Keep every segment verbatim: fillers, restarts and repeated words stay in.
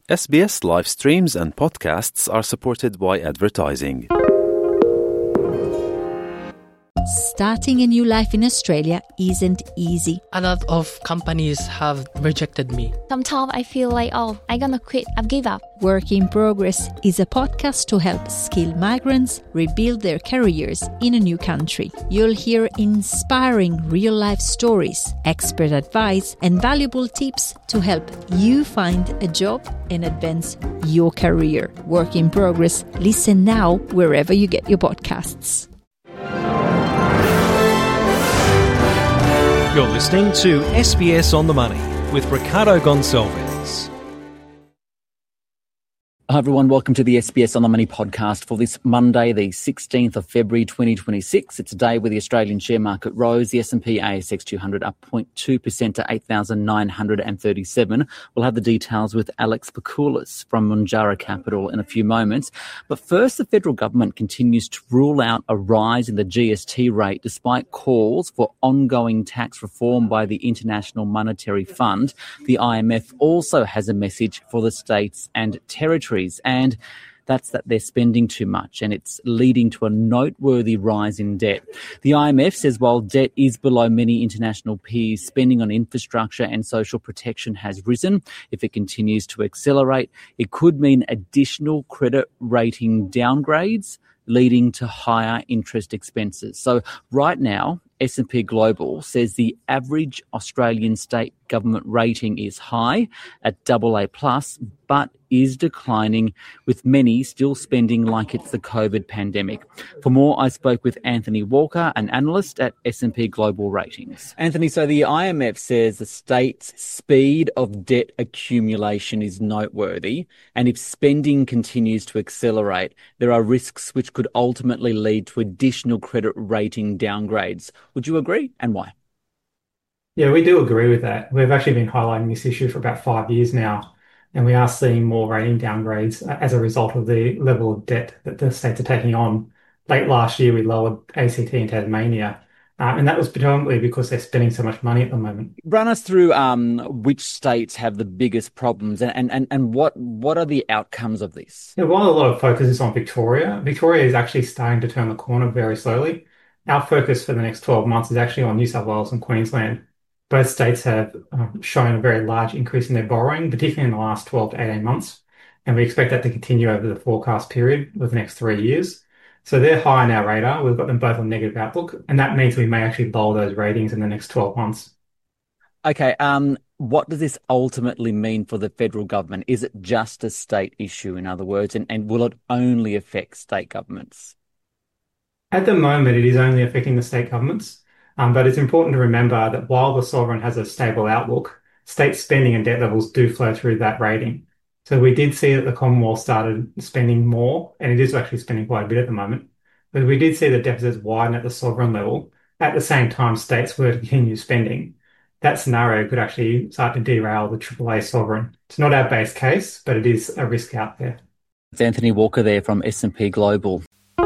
S B S live streams and podcasts are supported by advertising. Starting a new life in Australia isn't easy. A lot of companies have rejected me. Sometimes I feel like, oh, I'm gonna quit, I've give up. Work in Progress is a podcast to help skilled migrants rebuild their careers in a new country. You'll hear inspiring real-life stories, expert advice, and valuable tips to help you find a job and advance your career. Work in Progress. Listen now wherever you get your podcasts. You're listening to S B S On The Money with Ricardo Gonçalves. Hi everyone, welcome to the S B S On The Money podcast for this Monday, the sixteenth of February twenty twenty-six. It's a day where the Australian share market rose. The S and P A S X two hundred up zero point two percent to eight thousand nine hundred thirty-seven. We'll have the details with Alex Pakoulis from Munjara Capital in a few moments. But first, the federal government continues to rule out a rise in the G S T rate despite calls for ongoing tax reform by the International Monetary Fund. The I M F also has a message for the states and territories, and that's that they're spending too much and it's leading to a noteworthy rise in debt. The I M F says while debt is below many international peers, spending on infrastructure and social protection has risen. If it continues to accelerate, it could mean additional credit rating downgrades, leading to higher interest expenses. So right now, S and P Global says the average Australian state government rating is high at double A plus, but is declining, with many still spending like it's the COVID pandemic. For more, I spoke with Anthony Walker, an analyst at S and P Global Ratings. Anthony, so the I M F says the state's speed of debt accumulation is noteworthy, and if spending continues to accelerate, there are risks which could ultimately lead to additional credit rating downgrades. Would you agree, and why? Yeah, we do agree with that. We've actually been highlighting this issue for about five years now, and we are seeing more rating downgrades as a result of the level of debt that the states are taking on. Late last year, we lowered A C T and Tasmania, uh, and that was predominantly because they're spending so much money at the moment. Run us through um, which states have the biggest problems and, and, and what, what are the outcomes of this? Yeah, while a lot of focus is on Victoria, Victoria is actually starting to turn the corner very slowly. Our focus for the next twelve months is actually on New South Wales and Queensland. Both states have um, shown a very large increase in their borrowing, particularly in the last twelve to eighteen months. And we expect that to continue over the forecast period of the next three years. So they're high on our radar. We've got them both on negative outlook. And that means we may actually lower those ratings in the next twelve months. Okay. Um, what does this ultimately mean for the federal government? Is it just a state issue, in other words, and, and will it only affect state governments? At the moment, it is only affecting the state governments. Um, but it's important to remember that while the sovereign has a stable outlook, state spending and debt levels do flow through that rating. So we did see that the Commonwealth started spending more, and it is actually spending quite a bit at the moment. But we did see the deficits widen at the sovereign level. At the same time, states were to continue spending. That scenario could actually start to derail the triple A sovereign. It's not our base case, but it is a risk out there. It's Anthony Walker there from S and P Global.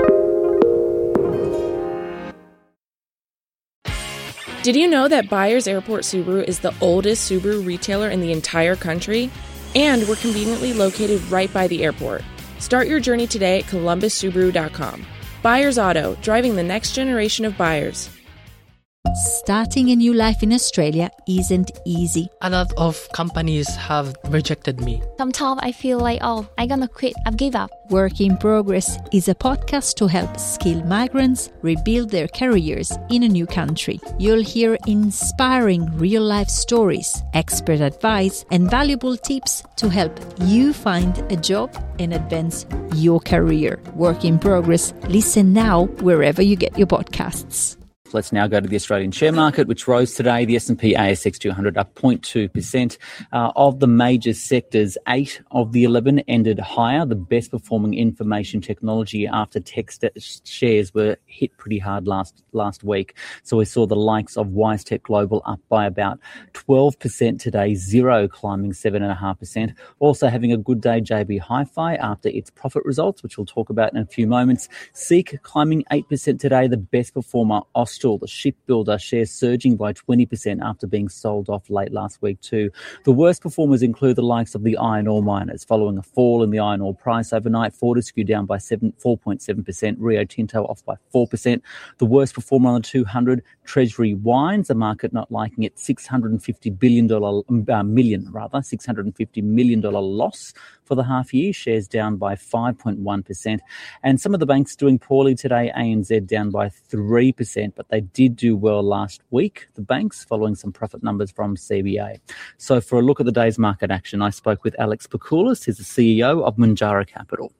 Did you know that Byers Airport Subaru is the oldest Subaru retailer in the entire country? And we're conveniently located right by the airport. Start your journey today at columbus subaru dot com. Byers Auto, driving the next generation of buyers. Starting a new life in Australia isn't easy. A lot of companies have rejected me. Sometimes I feel like, oh, I'm gonna quit, I've give up. Work in Progress is a podcast to help skilled migrants rebuild their careers in a new country. You'll hear inspiring real-life stories, expert advice, and valuable tips to help you find a job and advance your career. Work in Progress. Listen now wherever you get your podcasts. Let's now go to the Australian share market, which rose today. The S and P A S X two hundred up zero point two percent. Uh, of the major sectors, eight of the eleven ended higher. The best performing information technology after tech st- shares were hit pretty hard last last week. So we saw the likes of WiseTech Global up by about twelve percent today, Xero climbing seven point five percent. Also having a good day, J B Hi-Fi after its profit results, which we'll talk about in a few moments. Seek climbing eight percent today, the best performer, Australia. Bristol, the shipbuilder, shares surging by twenty percent after being sold off late last week too. The worst performers include the likes of the iron ore miners, following a fall in the iron ore price overnight. Fortescue down by four point seven percent, Rio Tinto off by four percent. The worst performer on the two hundred, Treasury Wines, the market not liking it, six hundred fifty billion dollars, uh, million rather, six hundred fifty million dollars loss for the half year, shares down by five point one percent. And some of the banks doing poorly today, A N Z down by three percent, but they did do well last week, the banks, following some profit numbers from C B A. So for a look at the day's market action, I spoke with Alex Pakoulis, who's the C E O of Manjara Capital.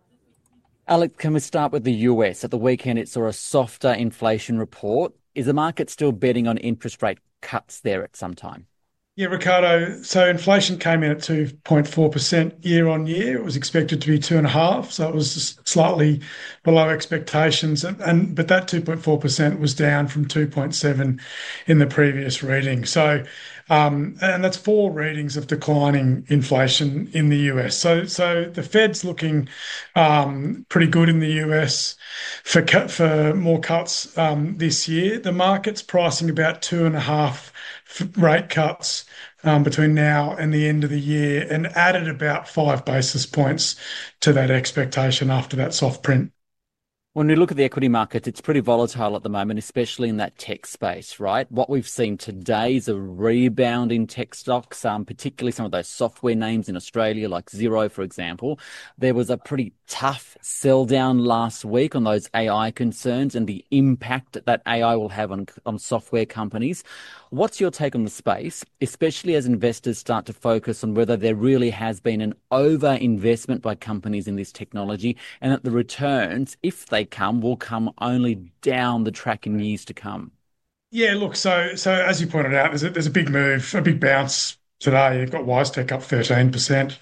Alex, can we start with the U S? At the weekend, it saw a softer inflation report. Is the market still betting on interest rate cuts there at some time? Yeah, Ricardo. So inflation came in at two point four percent year on year. It was expected to be two and a half, so it was just slightly below expectations. And, and but that two point four percent was down from two point seven in the previous reading. So, um, and that's four readings of declining inflation in the U S. So, so the Fed's looking um, pretty good in the U S for cut, for more cuts um, this year. The market's pricing about two and a half rate cuts um, between now and the end of the year, and added about five basis points to that expectation after that soft print. When we look at the equity market, it's pretty volatile at the moment, especially in that tech space, right? What we've seen today is a rebound in tech stocks, um, particularly some of those software names in Australia, like Xero, for example. There was a pretty tough sell down last week on those A I concerns and the impact that A I will have on, on software companies. What's your take on the space, especially as investors start to focus on whether there really has been an over-investment by companies in this technology, and that the returns, if they come, will come only down the track in years to come? Yeah, look, so so as you pointed out, there's a, there's a big move, a big bounce today. You've got WiseTech up thirteen percent.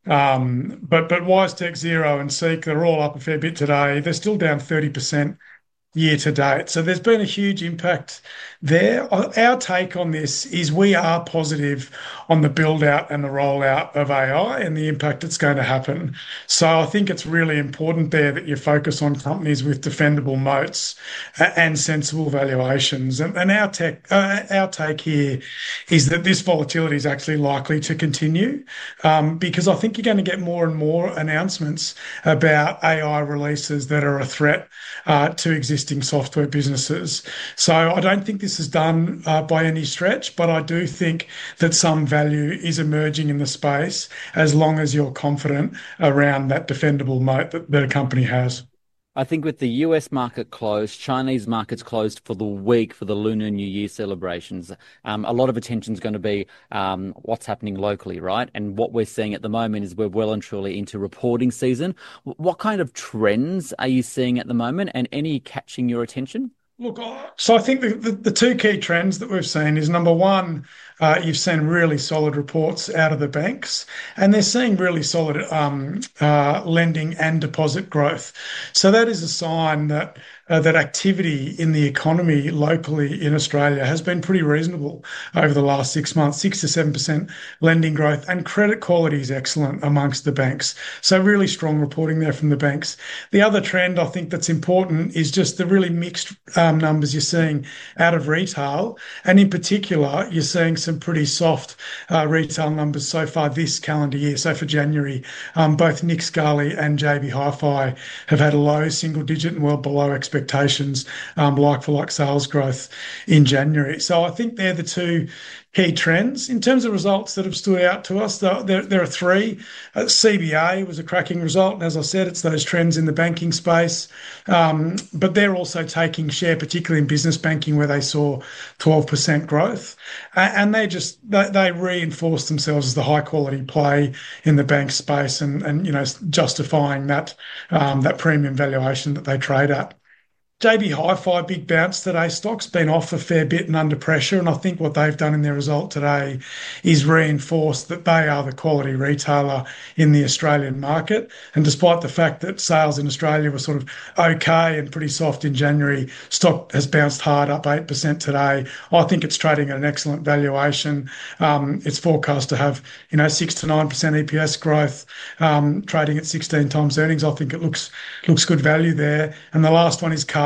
Um, but but WiseTech, Xero and Seek, they're all up a fair bit today. They're still down thirty percent year to date. So there's been a huge impact there. Our take on this is we are positive on the build out and the rollout of A I and the impact it's going to happen. So I think it's really important there that you focus on companies with defendable moats and sensible valuations. And, and our tech, uh, our take here is that this volatility is actually likely to continue um, because I think you're going to get more and more announcements about A I releases that are a threat uh, to existing software businesses. So I don't think this is done uh, by any stretch, but I do think that some value is emerging in the space as long as you're confident around that defendable moat that, that a company has. I think with the U S market closed, Chinese markets closed for the week for the Lunar New Year celebrations, um, a lot of attention is going to be um, what's happening locally, right? And what we're seeing at the moment is we're well and truly into reporting season. What kind of trends are you seeing at the moment, and any catching your attention? Look, so I think the, the, the two key trends that we've seen is, number one, uh, you've seen really solid reports out of the banks, and they're seeing really solid um, uh, lending and deposit growth. So that is a sign that uh, that activity in the economy locally in Australia has been pretty reasonable over the last six months, six to seven percent lending growth, and credit quality is excellent amongst the banks. So really strong reporting there from the banks. The other trend I think that's important is just the really mixed um, numbers you're seeing out of retail, and in particular, you're seeing some pretty soft uh, retail numbers so far this calendar year. So for January, um, both Nick Scali and J B Hi-Fi have had a low single digit and well below expectations, um, like-for-like sales growth in January. So I think they're the two key trends. In terms of results that have stood out to us, there, there are three. Uh, C B A was a cracking result, and as I said, it's those trends in the banking space. Um, but they're also taking share, particularly in business banking, where they saw twelve percent growth. Uh, and they just they, they reinforce themselves as the high quality play in the bank space, and and you know justifying that um, that premium valuation that they trade at. J B Hi-Fi, big bounce today. Stock's been off a fair bit and under pressure, and I think what they've done in their result today is reinforce that they are the quality retailer in the Australian market. And despite the fact that sales in Australia were sort of okay and pretty soft in January, stock has bounced hard, up eight percent today. I think it's trading at an excellent valuation. Um, it's forecast to have, you know, six to nine percent E P S growth, um, trading at sixteen times earnings. I think it looks looks good value there. And the last one is Car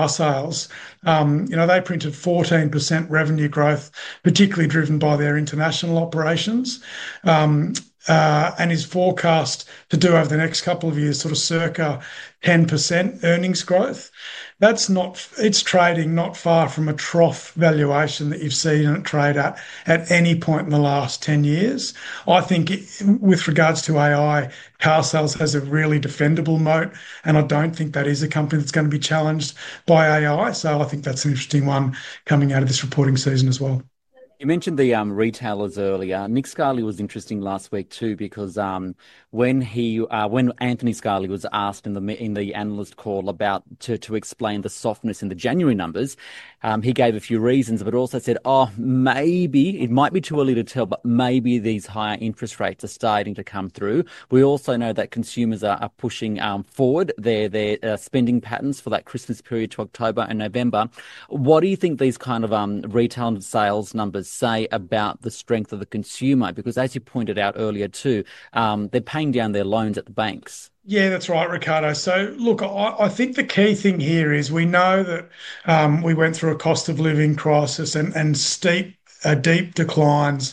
car sales. Um, you know, they printed fourteen percent revenue growth, particularly driven by their international operations. Um, Uh, and is forecast to do over the next couple of years sort of circa ten percent earnings growth. That's not, it's trading not far from a trough valuation that you've seen it trade at at any point in the last ten years. I think it, with regards to A I, car sales has a really defendable moat, and I don't think that is a company that's going to be challenged by A I. So I think that's an interesting one coming out of this reporting season as well. You mentioned the um, retailers earlier. Nick Scali was interesting last week too, because um, when he, uh, when Anthony Scali was asked in the in the analyst call about to to explain the softness in the January numbers, um, he gave a few reasons, but also said, "Oh, maybe it might be too early to tell, but maybe these higher interest rates are starting to come through." We also know that consumers are, are pushing um, forward their their uh, spending patterns for that Christmas period to October and November. What do you think these kind of um, retail sales numbers say about the strength of the consumer? Because as you pointed out earlier too, um, they're paying down their loans at the banks. Yeah, that's right, Ricardo. So, look, I, I think the key thing here is we know that um, we went through a cost of living crisis and, and steep Uh, deep declines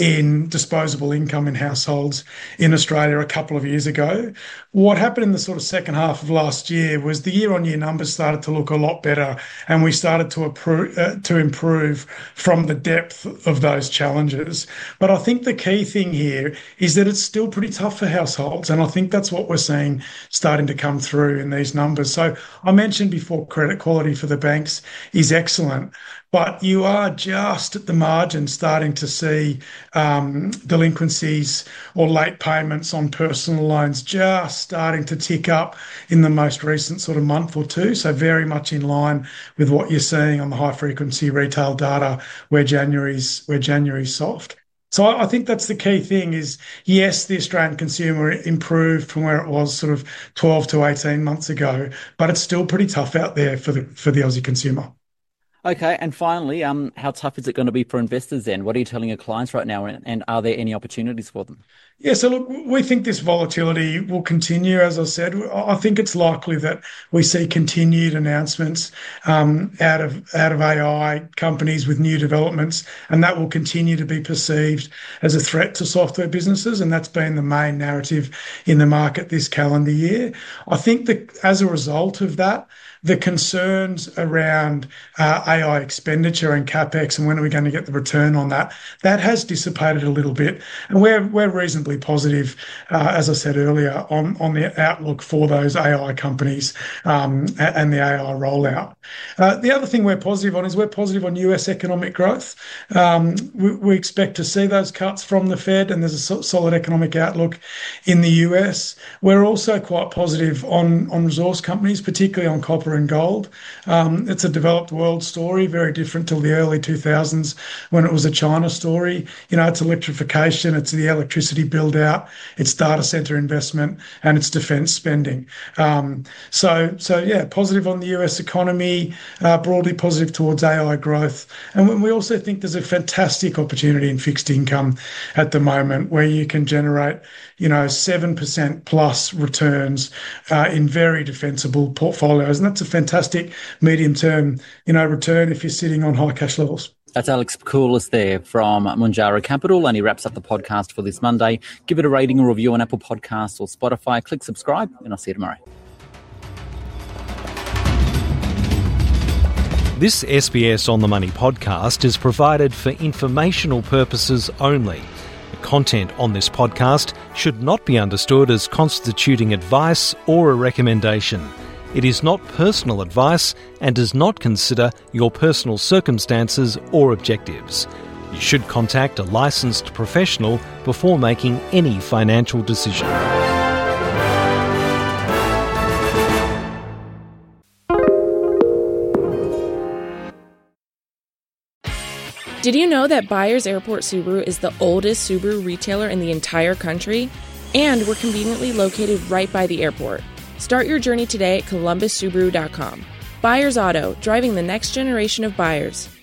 in disposable income in households in Australia a couple of years ago. What happened in the sort of second half of last year was the year-on-year numbers started to look a lot better, and we started to improve, uh, to improve from the depth of those challenges. But I think the key thing here is that it's still pretty tough for households, and I think that's what we're seeing starting to come through in these numbers. So I mentioned before, credit quality for the banks is excellent, but you are just at the margin starting to see um, delinquencies or late payments on personal loans just starting to tick up in the most recent sort of month or two. So very much in line with what you're seeing on the high frequency retail data where January's where January's soft. So I think that's the key thing is, yes, the Australian consumer improved from where it was sort of twelve to eighteen months ago, but it's still pretty tough out there for the for the Aussie consumer. Okay, and finally, um, how tough is it going to be for investors then? What are you telling your clients right now, and, and are there any opportunities for them? Yeah, so look, we think this volatility will continue, as I said. I think it's likely that we see continued announcements um, out of out of A I companies with new developments, and that will continue to be perceived as a threat to software businesses, and that's been the main narrative in the market this calendar year. I think that as a result of that, the concerns around uh, A I expenditure and CapEx and when are we going to get the return on that, that has dissipated a little bit. And we're we're reasonably positive, uh, as I said earlier, on, on the outlook for those A I companies um, and the A I rollout. Uh, the other thing we're positive on is we're positive on U S economic growth. Um, we, we expect to see those cuts from the Fed, and there's a so- solid economic outlook in the U S. We're also quite positive on, on resource companies, particularly on copper and gold. Um, it's a developed world story, very different to the early two thousands when it was a China story. You know, it's electrification, it's the electricity build out, it's data center investment, and it's defense spending. Um, so, so yeah, positive on the U S economy, uh, broadly positive towards A I growth. And we also think there's a fantastic opportunity in fixed income at the moment where you can generate, you know, seven percent plus returns uh, in very defensible portfolios. And that's a fantastic medium-term, you know, return if you're sitting on high cash levels. That's Alex Pakoulis there from Munjara Capital, and he wraps up the podcast for this Monday. Give it a rating or review on Apple Podcasts or Spotify. Click subscribe, and I'll see you tomorrow. This S B S On The Money podcast is provided for informational purposes only. The content on this podcast should not be understood as constituting advice or a recommendation. It is not personal advice and does not consider your personal circumstances or objectives. You should contact a licensed professional before making any financial decision. Did you know that Byers Airport Subaru is the oldest Subaru retailer in the entire country? And we're conveniently located right by the airport. Start your journey today at columbus subaru dot com. Byers Auto, driving the next generation of buyers.